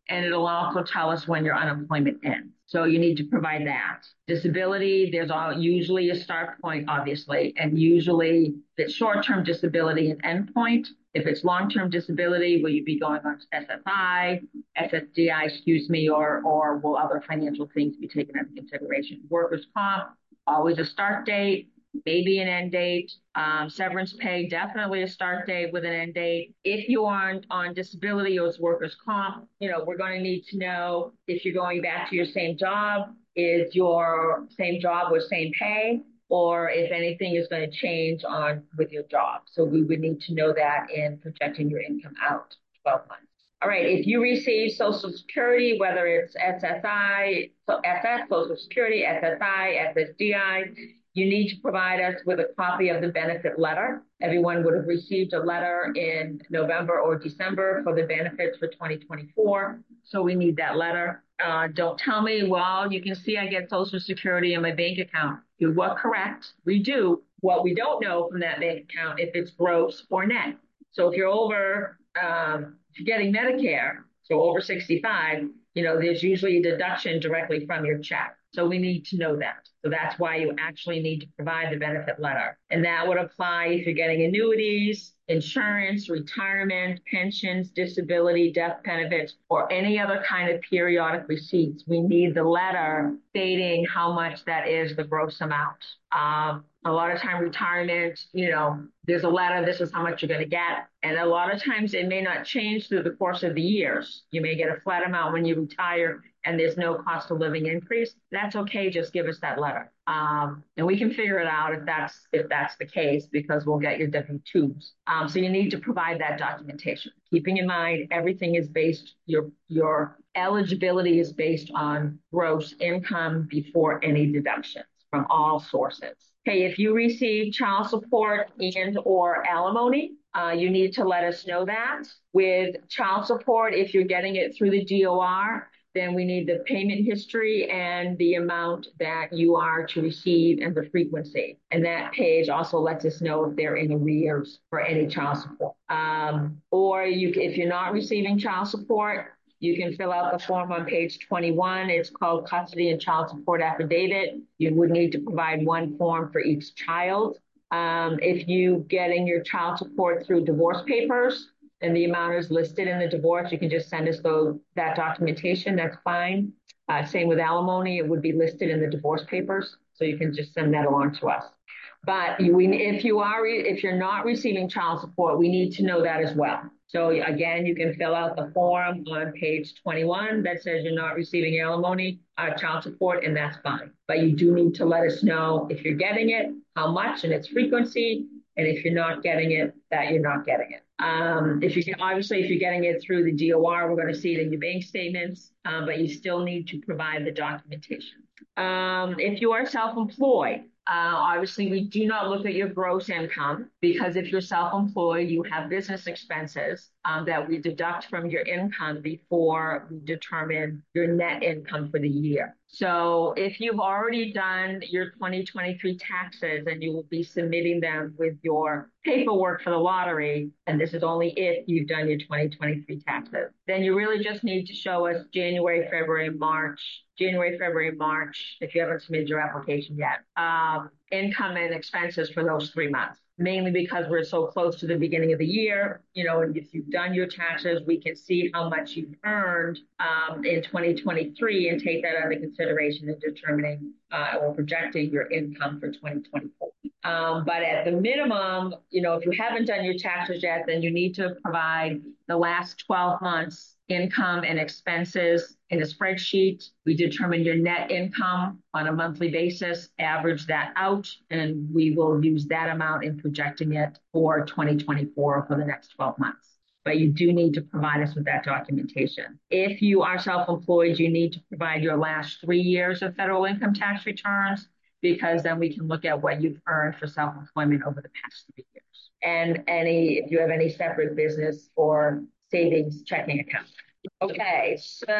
A: and it'll also tell us when your unemployment ends. So you need to provide that. Disability, there's all, usually a start point, obviously, and usually if it's short-term disability, an end point. If it's long-term disability, will you be going on to S S I, S S D I, excuse me, or or will other financial things be taken into consideration? Workers' comp, always a start date, maybe an end date. Um, severance pay, definitely a start date with an end date. If you aren't on disability or it's workers' comp, you know, we're going to need to know if you're going back to your same job, is your same job with same pay, or if anything is going to change on with your job. So we would need to know that in projecting your income out twelve months. All right, if you receive Social Security, whether it's S S I, so S S, Social Security, S S I, S S D I, you need to provide us with a copy of the benefit letter. Everyone would have received a letter in November or December for the benefits for twenty twenty-four. So we need that letter. Uh, don't tell me, well, you can see I get Social Security in my bank account. You were correct. We do. What we don't know from that bank account if it's gross or net. So if you're over, um, if you're getting Medicare, so over sixty-five, you know, there's usually a deduction directly from your check. So we need to know that. So that's why you actually need to provide the benefit letter. And that would apply if you're getting annuities, insurance, retirement, pensions, disability, death benefits, or any other kind of periodic receipts. We need the letter stating how much that is the gross amount. Um, a lot of time retirement, you know, there's a letter, this is how much you're going to get. And a lot of times it may not change through the course of the years. You may get a flat amount when you retire and there's no cost of living increase. That's okay. Just give us that letter. Um, and we can figure it out if that's if that's the case, because we'll get your W two's. Um, so you need to provide that documentation. Keeping in mind, everything is based, your your eligibility is based on gross income before any deductions from all sources. Okay, if you receive child support and or alimony, uh, you need to let us know that. With child support, if you're getting it through the D O R, then we need the payment history and the amount that you are to receive and the frequency. And that page also lets us know if they're in arrears for any child support. Um, or you, if you're not receiving child support, you can fill out the form on page twenty-one. It's called Custody and Child Support Affidavit. You would need to provide one form for each child. Um, if you getting your child support through divorce papers, and the amount is listed in the divorce, you can just send us those, that documentation, that's fine. Uh, same with alimony, it would be listed in the divorce papers, so you can just send that along to us. But you, we, if you are, if you're not receiving child support, we need to know that as well. So again, you can fill out the form on page twenty-one that says you're not receiving alimony, uh, child support, and that's fine. But you do need to let us know if you're getting it, how much, and its frequency, and if you're not getting it, that you're not getting it. Um, if you can, obviously, if you're getting it through the D O R, we're going to see it in your bank statements, uh, but you still need to provide the documentation. Um, if you are self-employed, uh, obviously, we do not look at your gross income, because if you're self-employed, you have business expenses um, that we deduct from your income before we determine your net income for the year. So if you've already done your twenty twenty-three taxes and you will be submitting them with your paperwork for the lottery, and this is only if you've done your twenty twenty-three taxes, then you really just need to show us January, February, March, January, February, March, if you haven't submitted your application yet, um, income and expenses for those three months. Mainly because we're so close to the beginning of the year, you know, and if you've done your taxes, we can see how much you've earned um, in twenty twenty-three and take that under consideration in determining uh, or projecting your income for twenty twenty-four. Um, but at the minimum, you know, if you haven't done your taxes yet, then you need to provide the last twelve months income and expenses in a spreadsheet. We determine your net income on a monthly basis, average that out, and we will use that amount in projecting it for twenty twenty-four for the next twelve months. But you do need to provide us with that documentation. If you are self-employed, you need to provide your last three years of federal income tax returns, because then we can look at what you've earned for self-employment over the past three years. And any, if you have any separate business or savings checking account. Okay,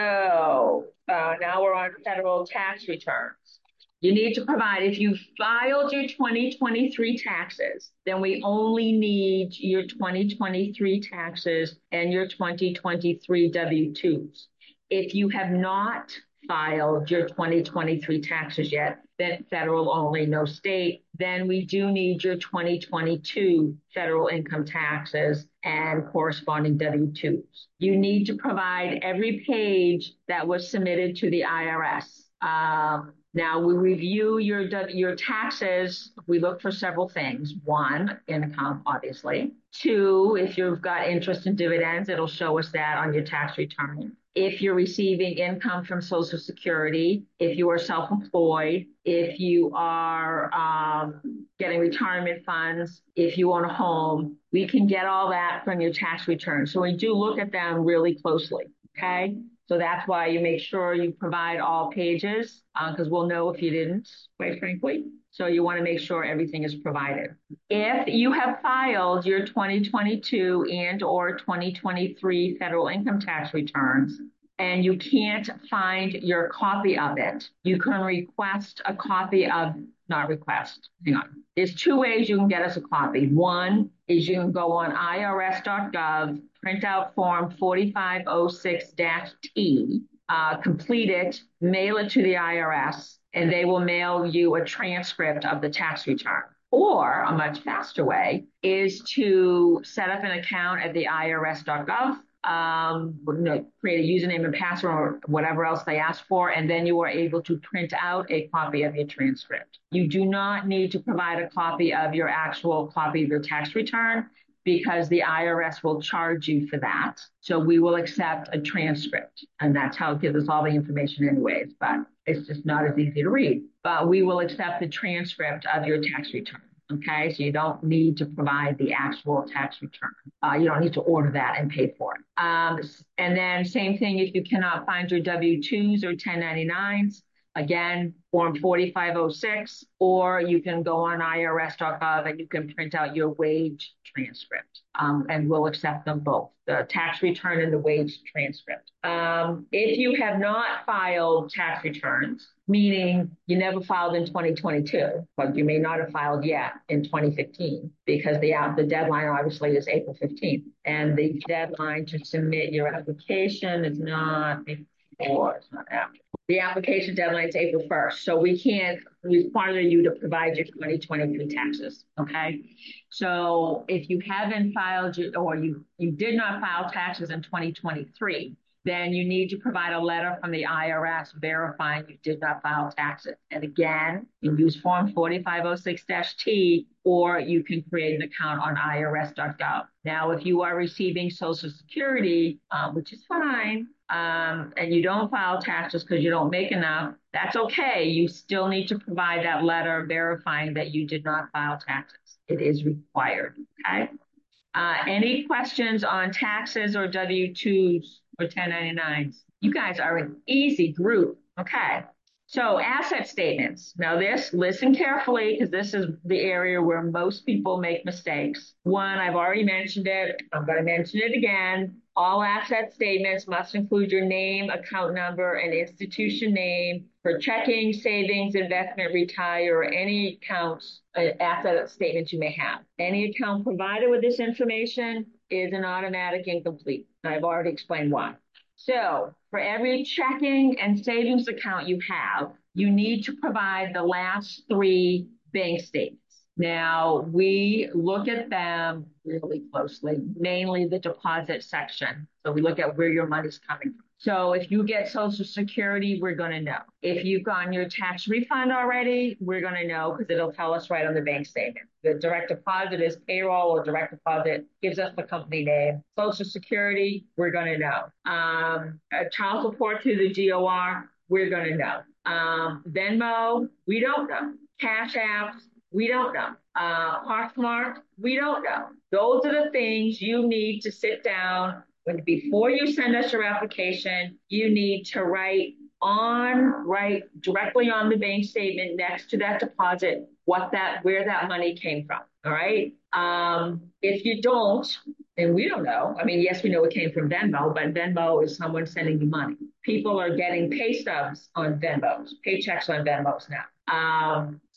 A: so uh, now we're on federal tax returns. You need to provide, if you filed your twenty twenty-three taxes, then we only need your twenty twenty-three taxes and your twenty twenty-three W two's. If you have not filed your twenty twenty-three taxes yet, then federal only, no state, then we do need your twenty twenty-two federal income taxes and corresponding W two's. You need to provide every page that was submitted to the I R S. Um, now we review your your taxes. We look for several things. One, income, obviously. Two, if you've got interest and dividends, it'll show us that on your tax return. If you're receiving income from Social Security, if you are self-employed, if you are um, getting retirement funds, if you own a home, we can get all that from your tax return. So we do look at them really closely, okay? So that's why you make sure you provide all pages, because uh, we'll know if you didn't, quite frankly. So you want to make sure everything is provided. If you have filed your twenty twenty-two and or twenty twenty-three federal income tax returns and you can't find your copy of it, you can request a copy of, not request, hang on. There's two ways you can get us a copy. One is you can go on I R S dot gov, print out form forty-five oh six T, uh, complete it, mail it to the I R S, and they will mail you a transcript of the tax return. Or a much faster way is to set up an account at the I R S dot gov, um, you know, create a username and password or whatever else they ask for, and then you are able to print out a copy of your transcript. You do not need to provide a copy of your actual copy of your tax return because the I R S will charge you for that. So we will accept a transcript, and that's how it gives us all the information anyways, but it's just not as easy to read. But we will accept the transcript of your tax return, okay? So you don't need to provide the actual tax return. Uh, you don't need to order that and pay for it. Um, and then same thing if you cannot find your W two's or ten ninety-nines, again, form forty-five oh six, or you can go on I R S dot gov and you can print out your wage transcript, um, and we'll accept them both, the tax return and the wage transcript. Um, if you have not filed tax returns, meaning you never filed in twenty twenty-two, but you may not have filed yet in twenty fifteen, because the, uh, the deadline obviously is April fifteenth, and the deadline to submit your application is not before, it's not after. The application deadline is April first, so we can't require you to provide your twenty twenty-three taxes, okay? So if you haven't filed your, or you, you did not file taxes in twenty twenty-three, then you need to provide a letter from the I R S verifying you did not file taxes. And again, you use form forty-five oh six T, or you can create an account on I R S dot gov. Now, if you are receiving Social Security, um, which is fine, um, and you don't file taxes because you don't make enough, that's okay. You still need to provide that letter verifying that you did not file taxes. It is required, okay? Uh, any questions on taxes or W two's or ten ninety-nines? You guys are an easy group, okay? So asset statements. Now this, listen carefully, because this is the area where most people make mistakes. One, I've already mentioned it. I'm going to mention it again. All asset statements must include your name, account number, and institution name for checking, savings, investment, retire, or any accounts, uh, asset statements you may have. Any account provided with this information is an automatic incomplete. I've already explained why. So for every checking and savings account you have, you need to provide the last three bank statements. Now, we look at them really closely, mainly the deposit section. So we look at where your money's coming from. So if you get Social Security, we're going to know. If you've gotten your tax refund already, we're going to know because it'll tell us right on the bank statement. The direct deposit is payroll, or direct deposit gives us the company name. Social Security, we're going to know. Um, a child support to the G O R, we're going to know. Um, Venmo, we don't know. Cash apps, we don't know. Uh, Poshmark, we don't know. Those are the things you need to sit down when, before you send us your application, you need to write on, write directly on the bank statement next to that deposit, what that, where that money came from. All right. Um, if you don't, and we don't know, I mean, yes, we know it came from Venmo, but Venmo is someone sending you money. People are getting pay stubs on Venmos, paychecks on Venmos now. Um,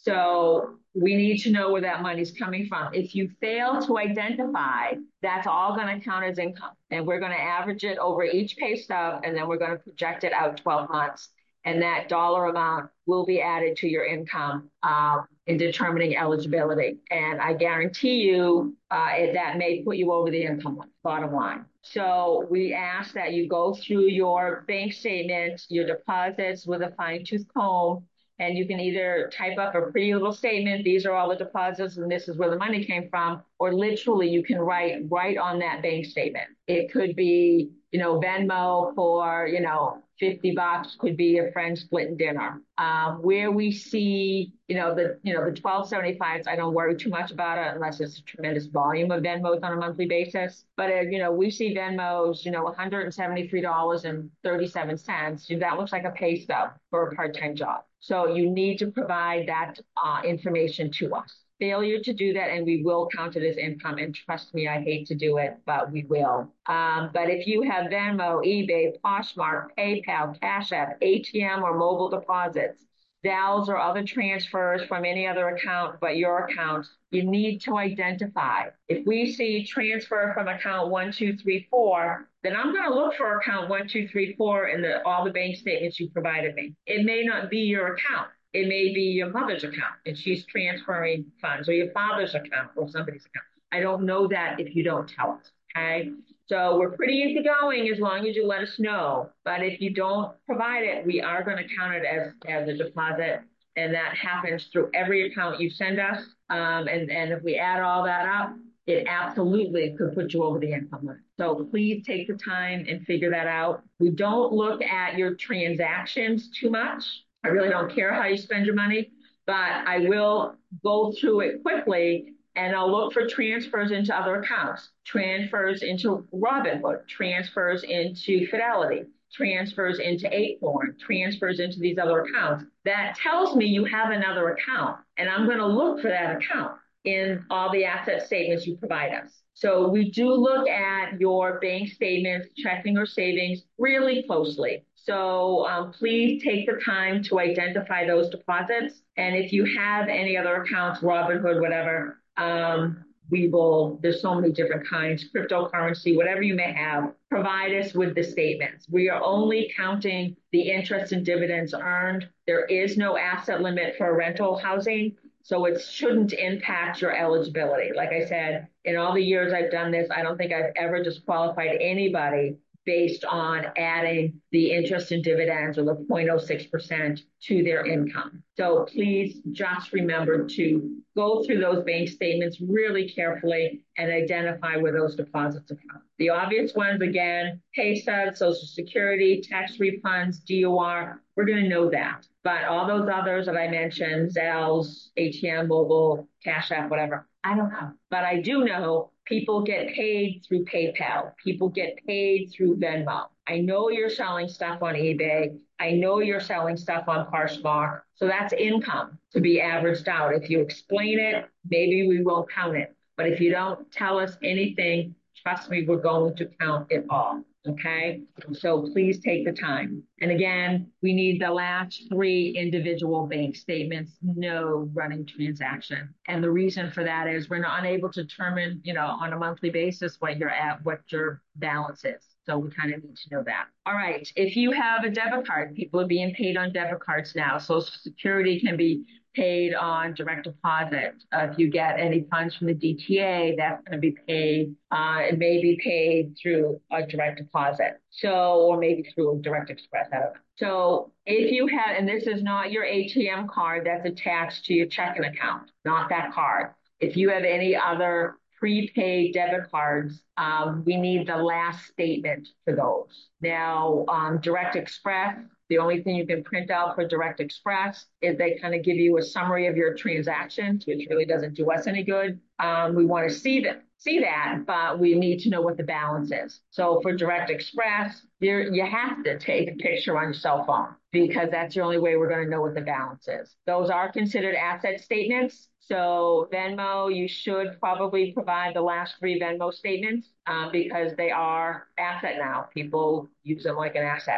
A: So we need to know where that money's coming from. If you fail to identify, that's all going to count as income. And we're going to average it over each pay stub, and then we're going to project it out twelve months. And that dollar amount will be added to your income um, in determining eligibility. And I guarantee you uh, it, that may put you over the income line, bottom line. So we ask that you go through your bank statement, your deposits with a fine tooth comb, and you can either type up a pretty little statement, these are all the deposits and this is where the money came from, or literally you can write right on that bank statement. It could be, you know, Venmo for, you know, fifty bucks, could be a friend splitting dinner. Um, where we see, you know, the, you know, the twelve seventy-fives, I don't worry too much about it unless it's a tremendous volume of Venmos on a monthly basis. But, uh, you know, we see Venmos, you know, one hundred seventy-three dollars and thirty-seven cents. That looks like a pay stub for a part-time job. So you need to provide that uh, information to us. Failure to do that, and we will count it as income. And trust me, I hate to do it, but we will. Um, but if you have Venmo, eBay, Poshmark, PayPal, Cash App, A T M, or mobile deposits, D A Ls or other transfers from any other account but your account, you need to identify. If we see transfer from account one, two, three, four, then I'm going to look for account one, two, three, four in the, all the bank statements you provided me. It may not be your account. It may be your mother's account and she's transferring funds, or your father's account or somebody's account. I don't know that if you don't tell us, okay? So we're pretty easygoing as long as you let us know. But if you don't provide it, we are going to count it as, as a deposit. And that happens through every account you send us. Um, and, and if we add all that up, it absolutely could put you over the income limit. So please take the time and figure that out. We don't look at your transactions too much. I really don't care how you spend your money, but I will go through it quickly and I'll look for transfers into other accounts, transfers into Robinhood, transfers into Fidelity, transfers into Acorn, transfers into these other accounts. That tells me you have another account, and I'm going to look for that account in all the asset statements you provide us. So we do look at your bank statements, checking or savings really closely. So um, please take the time to identify those deposits. And if you have any other accounts, Robinhood, whatever, um, we will, there's so many different kinds, cryptocurrency, whatever you may have, provide us with the statements. We are only counting the interest and dividends earned. There is no asset limit for rental housing, so it shouldn't impact your eligibility. Like I said, in all the years I've done this, I don't think I've ever disqualified anybody based on adding the interest and dividends or the zero point zero six percent to their income. So please just remember to go through those bank statements really carefully and identify where those deposits are from. The obvious ones, again, pay stubs, Social Security, tax refunds, D O R, we're going to know that. But all those others that I mentioned, Zelles, A T M, mobile, Cash App, whatever, I don't know. But I do know people get paid through PayPal. People get paid through Venmo. I know you're selling stuff on eBay. I know you're selling stuff on Poshmark. So that's income to be averaged out. If you explain it, maybe we won't count it. But if you don't tell us anything, trust me, we're going to count it all. Okay, so please take the time. And again, we need the last three individual bank statements, no running transaction. And the reason for that is we're not unable to determine, you know, on a monthly basis what you're at, what your balance is. So we kind of need to know that. All right, if you have a debit card, people are being paid on debit cards now. Social Security can be paid on direct deposit. Uh, if you get any funds from the D T A, that's going to be paid. Uh, it may be paid through a direct deposit. So, or maybe through a direct express. I don't know. So if you have, and this is not your A T M card that's attached to your checking account, not that card. If you have any other prepaid debit cards, um, we need the last statement for those. Now, um, Direct Express, the only thing you can print out for Direct Express is they kind of give you a summary of your transactions, which really doesn't do us any good. Um, we want to see that, see that, but we need to know what the balance is. So for Direct Express, you have to take a picture on your cell phone because that's the only way we're going to know what the balance is. Those are considered asset statements. So Venmo, you should probably provide the last three Venmo statements uh, because they are asset now. People use them like an asset.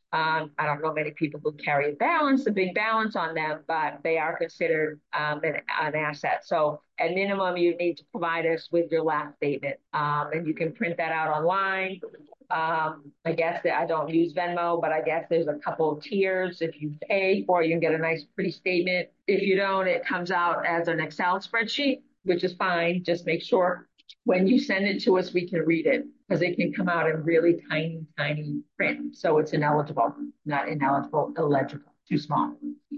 A: Um, I don't know many people who carry a balance, a big balance on them, but they are considered um, an, an asset. So at minimum, you need to provide us with your last statement, um, and you can print that out online. Um, I guess that I don't use Venmo, but I guess there's a couple of tiers. If you pay for it, you can get a nice, pretty statement. If you don't, it comes out as an Excel spreadsheet, which is fine. Just make sure when you send it to us, we can read it because it can come out in really tiny, tiny print. So it's ineligible, not ineligible, illegible, too small.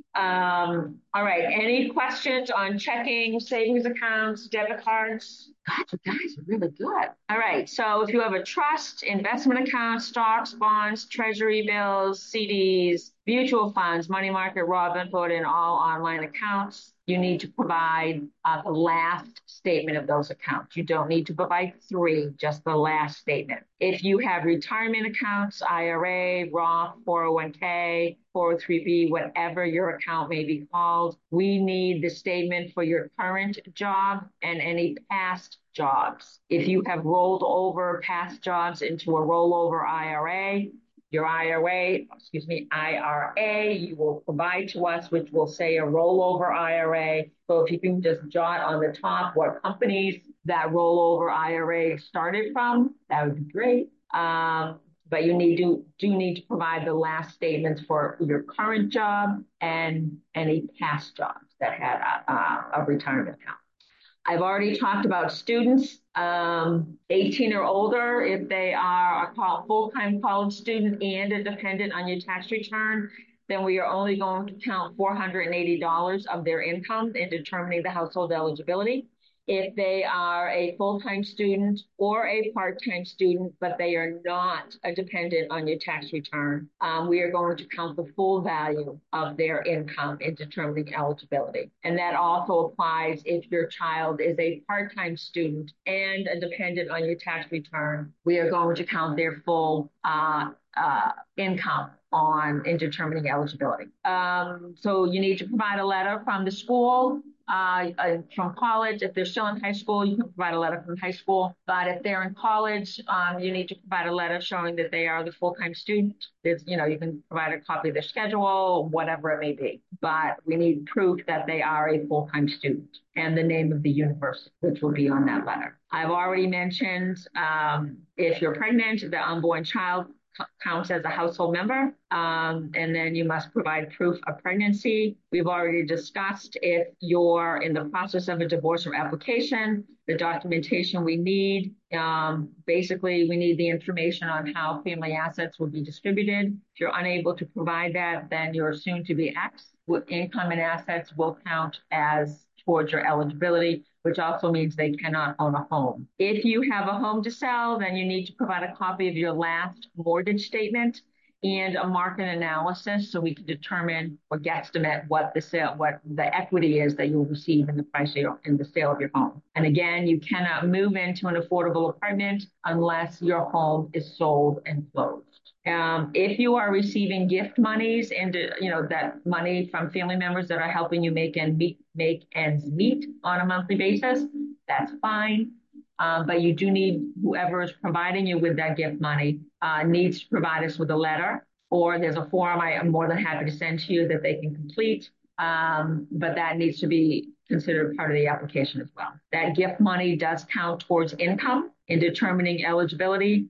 A: Um, all right. Any questions on checking, savings accounts, debit cards? God, you guys are really good. All right. So if you have a trust, investment account, stocks, bonds, treasury bills, C Ds, mutual funds, money market, Robinhood, and all online accounts, you need to provide uh, the last statement of those accounts. You don't need to provide three, just the last statement. If you have retirement accounts, I R A, Roth, four oh one K, four oh three B, whatever your account may be called, we need the statement for your current job and any past jobs. If you have rolled over past jobs into a rollover I R A, your I R A, excuse me, I R A, you will provide to us, which will say a rollover I R A. So if you can just jot on the top what companies that rollover I R A started from, that would be great. Um, but you need to do need to provide the last statements for your current job and any past jobs that had a, a retirement account. I've already talked about students, um, eighteen or older, if they are a full-time college student and a dependent on your tax return, then we are only going to count four hundred eighty dollars of their income in determining the household eligibility. If they are a full-time student or a part-time student, but they are not a dependent on your tax return, um, we are going to count the full value of their income in determining eligibility. And that also applies if your child is a part-time student and a dependent on your tax return. We are going to count their full uh, uh, income on in determining eligibility. Um, so you need to provide a letter from the school. Uh, uh, from college. If they're still in high school, you can provide a letter from high school. But if they're in college, um, you need to provide a letter showing that they are the full-time student. There's, you know, you can provide a copy of their schedule, whatever it may be. But we need proof that they are a full-time student and the name of the university, which will be on that letter. I've already mentioned um, if you're pregnant, the unborn child counts as a household member, um, and then you must provide proof of pregnancy. We've already discussed if you're in the process of a divorce or application, the documentation we need. Um, basically, we need the information on how family assets will be distributed. If you're unable to provide that, then your soon-to-be ex with income and assets will count as towards your eligibility, which also means they cannot own a home. If you have a home to sell, then you need to provide a copy of your last mortgage statement and a market analysis so we can determine or guesstimate what the sale, what the equity is that you'll receive in the price of your, in the sale of your home. And again, you cannot move into an affordable apartment unless your home is sold and closed. Um, if you are receiving gift monies and, you know, that money from family members that are helping you make and meet, make ends meet on a monthly basis, that's fine. Um, but you do need whoever is providing you with that gift money uh, needs to provide us with a letter, or there's a form I am more than happy to send to you that they can complete. Um, but that needs to be considered part of the application as well. That gift money does count towards income in determining eligibility.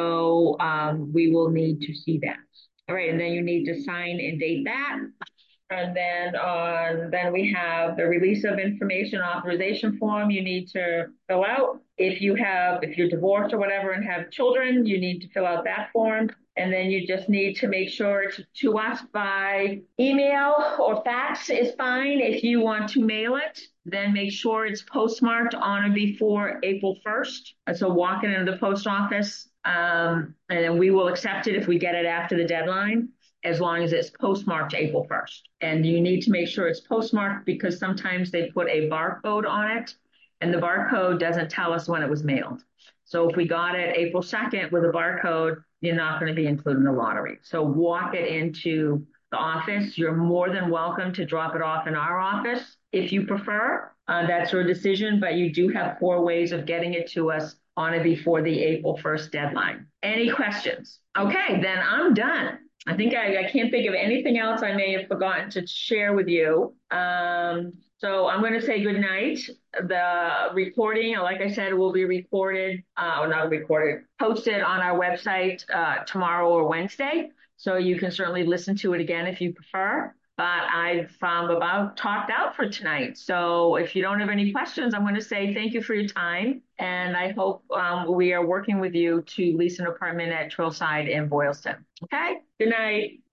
A: So um, we will need to see that. All right, and then you need to sign and date that. And then on, then we have the release of information authorization form you need to fill out. If you have, if you're divorced or whatever and have children, you need to fill out that form. And then you just need to make sure to, to us by email or fax is fine. If you want to mail it, then make sure it's postmarked on or before April first. So walk it into the post office, um, and then we will accept it if we get it after the deadline, as long as it's postmarked April first. And you need to make sure it's postmarked because sometimes they put a barcode on it and the barcode doesn't tell us when it was mailed. So if we got it April second with a barcode, you're not going to be included in the lottery. So walk it into the office. You're more than welcome to drop it off in our office if you prefer. Uh, that's your decision, but you do have four ways of getting it to us on or before the April first deadline. Any questions? Okay, then I'm done. I think I, I can't think of anything else I may have forgotten to share with you. Um, so I'm going to say good night. The recording, like I said, will be recorded, uh, or not recorded, posted on our website uh, tomorrow or Wednesday. So you can certainly listen to it again if you prefer. But I've um, about talked out for tonight. So if you don't have any questions, I'm going to say thank you for your time. And I hope um, we are working with you to lease an apartment at Trailside in Boylston. Okay, good night.